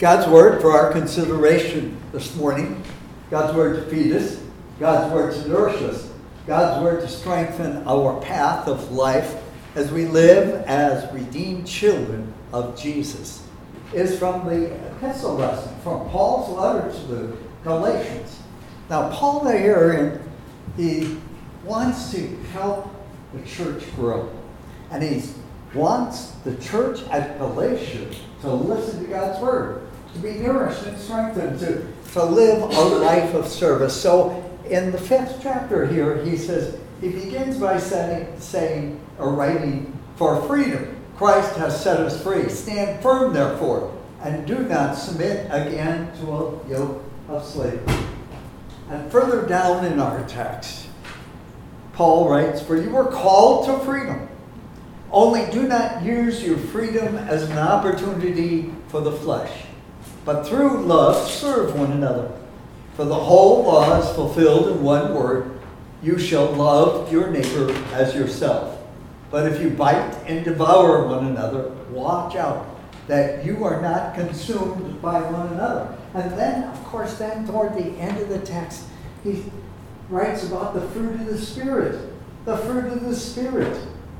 God's Word for our consideration this morning. God's Word to feed us. God's Word to nourish us. God's Word to strengthen our path of life as we live as redeemed children of Jesus. Is from the epistle lesson, from Paul's letter to the Galatians. Now, Paul here, he wants to help the church grow. And he wants the church at Galatia to listen to God's Word, to be nourished and strengthened, to live a life of service. So in the 5th chapter here, he begins by saying or writing, "For freedom Christ has set us free. Stand firm, therefore, and do not submit again to a yoke of slavery." And further down in our text, Paul writes, "For you were called to freedom. Only do not use your freedom as an opportunity for the flesh, but through love serve one another. For the whole law is fulfilled in one word: you shall love your neighbor as yourself. But if you bite and devour one another, watch out that you are not consumed by one another." And then, of course, toward the end of the text, he writes about the fruit of the Spirit. The fruit of the Spirit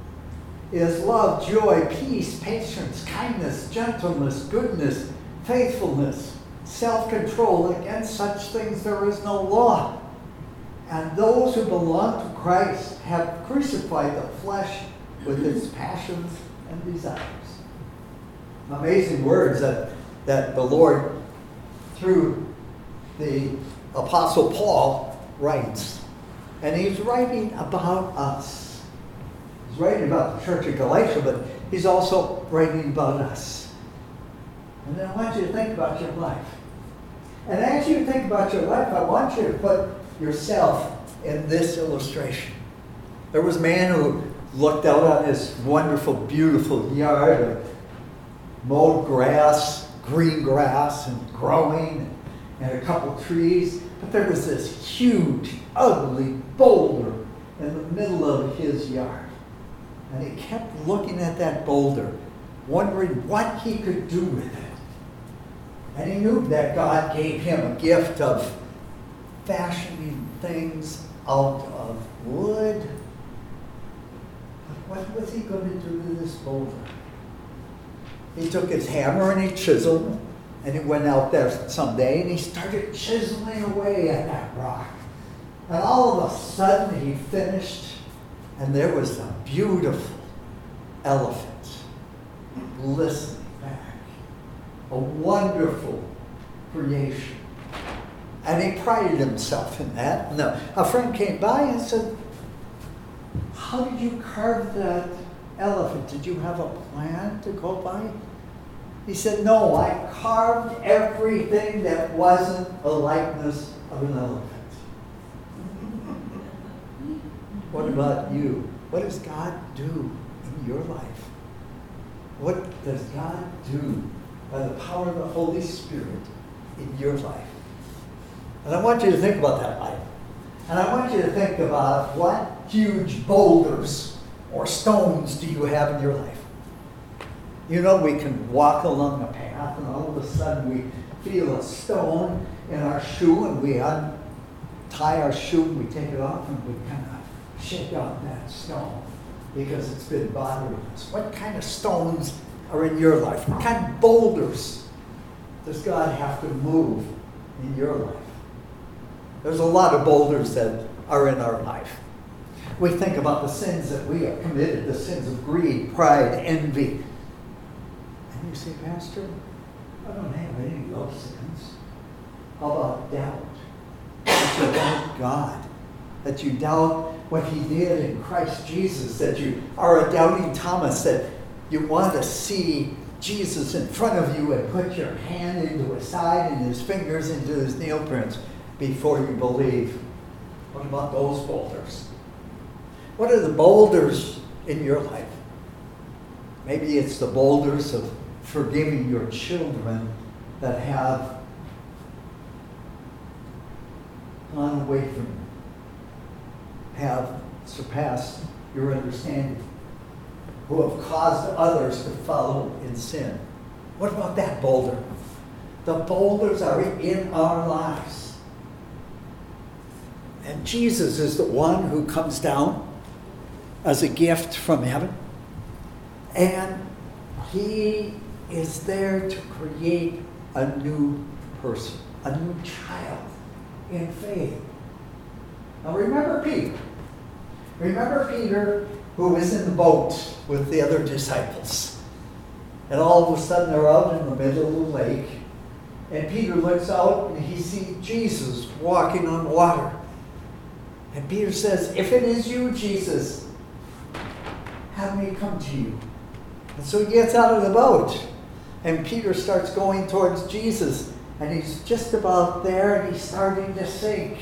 is love, joy, peace, patience, kindness, gentleness, goodness, faithfulness, self-control. Against such things there is no law. And those who belong to Christ have crucified the flesh with its passions and desires. Amazing words that the Lord, through the Apostle Paul, writes. And he's writing about us. He's writing about the church of Galatia, but he's also writing about us. And then I want you to think about your life. And as you think about your life, I want you to put yourself in this illustration. There was a man who looked out on his wonderful, beautiful yard of mowed grass, green grass, and growing, and a couple trees. But there was this huge, ugly boulder in the middle of his yard. And he kept looking at that boulder, wondering what he could do with it. And he knew that God gave him a gift of fashioning things out of wood. But what was he going to do to this boulder? He took his hammer and he chiseled, and he went out there someday and he started chiseling away at that rock. And all of a sudden he finished, and there was a beautiful elephant glistening back. A wonderful creation. And he prided himself in that. And a friend came by and said, "How did you carve that elephant? Did you have a plan to go by?" He said, "No, I carved everything that wasn't a likeness of an elephant." What about you? What does God do in your life? What does God do by the power of the Holy Spirit in your life? And I want you to think about that life. And I want you to think about what huge boulders or stones do you have in your life. You know, we can walk along a path and all of a sudden we feel a stone in our shoe, and we untie our shoe and we take it off and we kind of shake out that stone because it's been bothering us. What kind of stones are in your life? What kind of boulders does God have to move in your life? There's a lot of boulders that are in our life. We think about the sins that we have committed, the sins of greed, pride, envy. And you say, "Pastor, I don't have any of those sins." How about doubt? That you doubt God. That you doubt what He did in Christ Jesus. That you are a doubting Thomas. That you want to see Jesus in front of you and put your hand into His side and His fingers into His nail prints before you believe. What about those boulders? What are the boulders in your life? Maybe it's the boulders of forgiving your children that have gone away from you, have surpassed your understanding, who have caused others to follow in sin. What about that boulder? The boulders are in our lives. And Jesus is the one who comes down as a gift from heaven. And he is there to create a new person, a new child in faith. Now remember Peter. Remember Peter who was in the boat with the other disciples. And all of a sudden they're out in the middle of the lake. And Peter looks out and he sees Jesus walking on water. And Peter says, "If it is you, Jesus, have me come to you." And so he gets out of the boat. And Peter starts going towards Jesus. And he's just about there and he's starting to sink.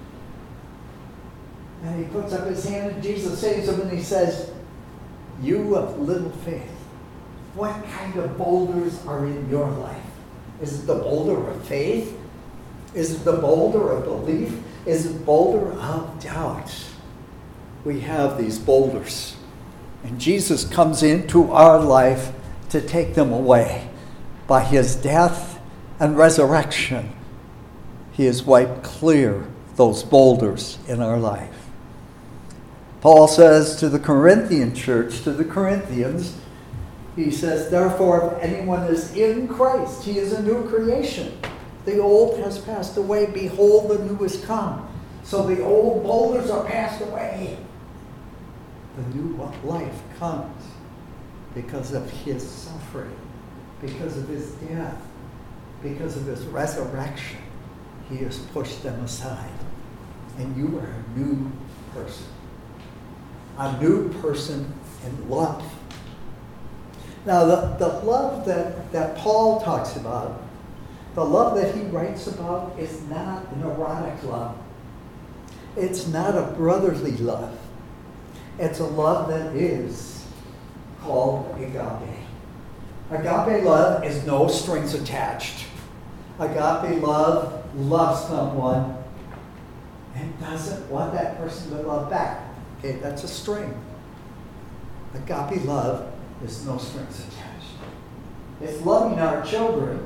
And he puts up his hand and Jesus saves him and he says, "You of little faith, what kind of boulders are in your life? Is it the boulder of faith? Is it the boulder of belief? Is it the boulder of doubt?" We have these boulders. And Jesus comes into our life to take them away. By his death and resurrection, he has wiped clear those boulders in our life. Paul says to the Corinthian church, to the Corinthians, he says, "Therefore, if anyone is in Christ, he is a new creation. The old has passed away. Behold, the new has come." So the old boulders are passed away. The new life comes because of his suffering, because of his death, because of his resurrection. He has pushed them aside. And you are a new person. A new person in love. Now, the love that Paul talks about, the love that he writes about, is not an erotic love. It's not a brotherly love. It's a love that is called agape. Agape love is no strings attached. Agape love loves someone and doesn't want that person to love back. Okay, that's a string. Agape love is no strings attached. It's loving our children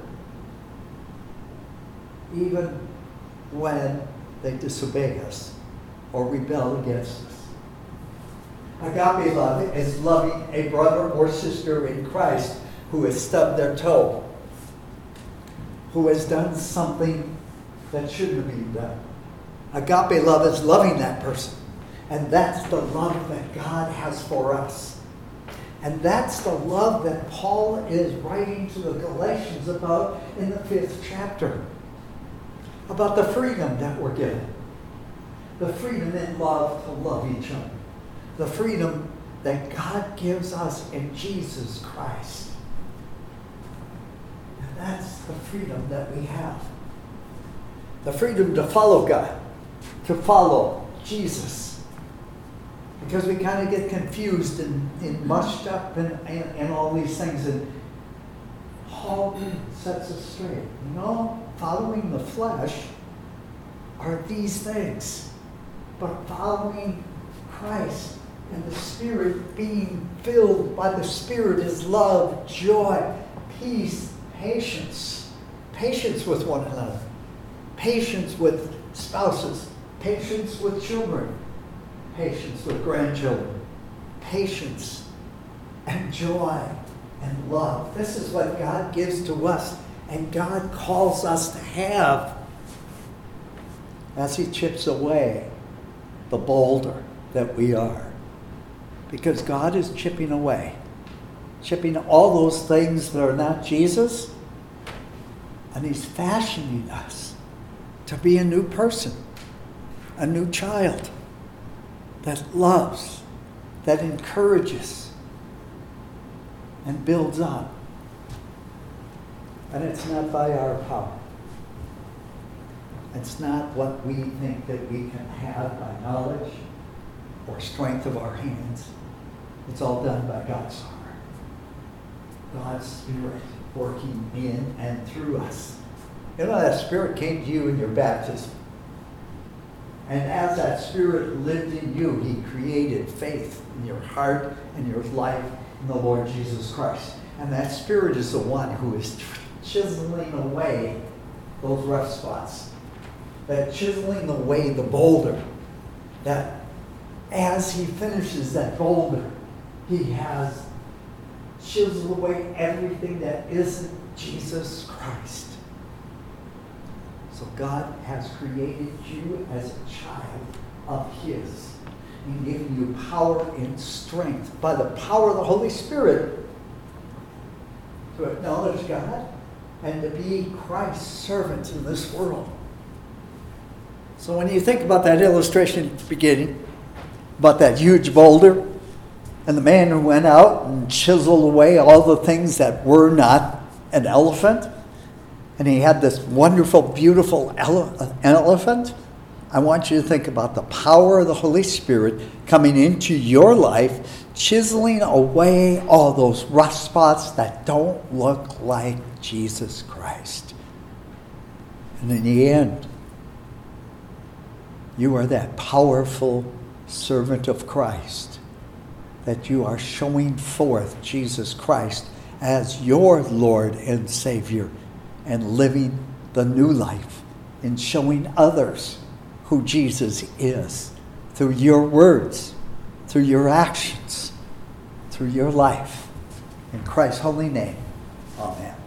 even when they disobey us or rebel against us. Agape love is loving a brother or sister in Christ who has stubbed their toe, who has done something that shouldn't have been done. Agape love is loving that person. And that's the love that God has for us. And that's the love that Paul is writing to the Galatians about in the 5th chapter. About the freedom that we're given. The freedom in love to love each other. The freedom that God gives us in Jesus Christ. And that's the freedom that we have. The freedom to follow God. To follow Jesus. Because we kind of get confused and mushed up and all these things. And Paul sets us straight. You know, following the flesh are these things. But following Christ and the Spirit, being filled by the Spirit, is love, joy, peace, patience. Patience with one another. Patience with spouses. Patience with children. Patience with grandchildren. Patience and joy and love. This is what God gives to us, and God calls us to have as he chips away the boulder that we are. Because God is chipping away. Chipping all those things that are not Jesus, and he's fashioning us to be a new person, a new child. That loves, that encourages, and builds up. And it's not by our power. It's not what we think that we can have by knowledge or strength of our hands. It's all done by God's power. God's Spirit working in and through us. You know, that Spirit came to you in your baptism. And as that Spirit lived in you, he created faith in your heart and your life in the Lord Jesus Christ. And that Spirit is the one who is chiseling away those rough spots, that chiseling away the boulder, that as he finishes that boulder, he has chiseled away everything that isn't Jesus Christ. So God has created you as a child of his and given you power and strength by the power of the Holy Spirit to acknowledge God and to be Christ's servants in this world. So when you think about that illustration at the beginning, about that huge boulder, and the man who went out and chiseled away all the things that were not an elephant, and he had this wonderful, beautiful elephant, I want you to think about the power of the Holy Spirit coming into your life, chiseling away all those rough spots that don't look like Jesus Christ. And in the end, you are that powerful servant of Christ, that you are showing forth Jesus Christ as your Lord and Savior and living the new life and showing others who Jesus is through your words, through your actions, through your life. In Christ's holy name, amen.